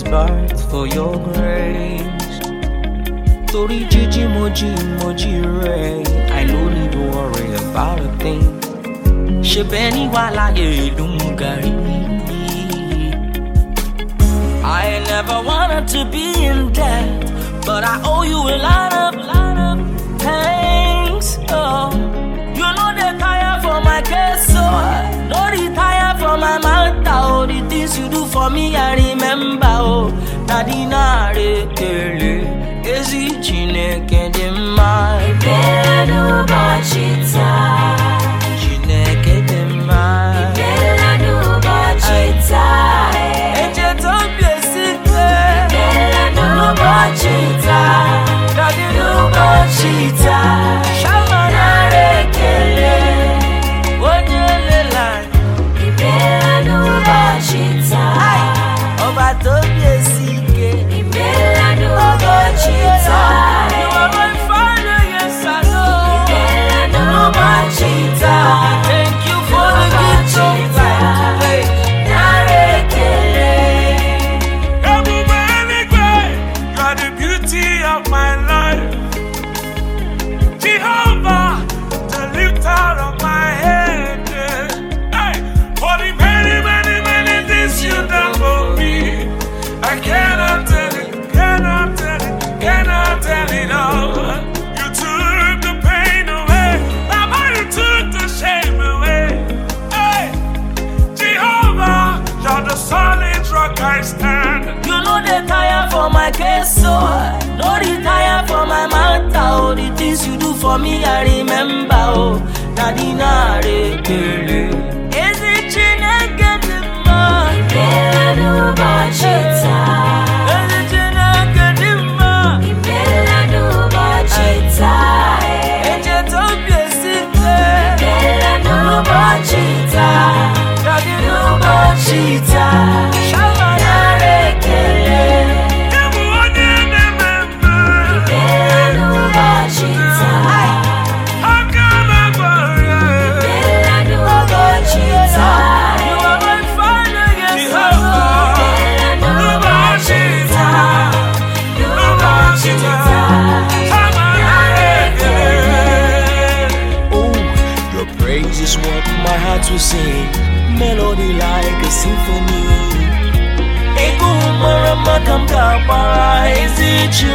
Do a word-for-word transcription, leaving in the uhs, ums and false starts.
birth for your grace. Tori Gigi Moji Moji Ray, I don't need to worry about a thing. Shebeni wala ye lumugari. I never wanted to be in debt, but I owe you a lot of, lot of thanks. Oh, you know the tire for my case, so no the tire for my mouth. Oh, the things you do for me, I remember. Oh, Nadina Rekele, Ezi Chineke de Mai, Bella Bachita, Chineke de Mai, Bella Bachita, Ejetopia Sikwe, Bella Bachita, Dadino Bachita, Shamana Rekele, Ojelela, Bella Bachita, Obatopia Sike, Bella Bachita, you are my father, yes I know. Bella Bachita, Thank you for the gift of life. Hey. You are the beauty of my life, Jehovah, the lifter of my head. Hey, for the many, many, many things you done for me, I cannot tell it, cannot tell it, cannot tell it all. You took the pain away, Baba, you took the shame away. Hey, Jehovah, you're the solid rock I stand. You know the tire for my case, so no the tire for my mouth. Oh, the things you do for me, I remember. Oh, Nadina Rekele, is it Chineke de Mai? Bella Bachita, Is it Chineke de Mai? Bella Bachita, Ejetopia Sikwe, Bella Bachita, Dadino Bachita, Shamana Rekele, Bella Bachita, How come I worry? Bella Bachita, You are my father, yes I know. Bella Bachita, Bachita, Oh, your praise is what my heart will sing. Melody like a symphony. Ego marama kam kapara, is it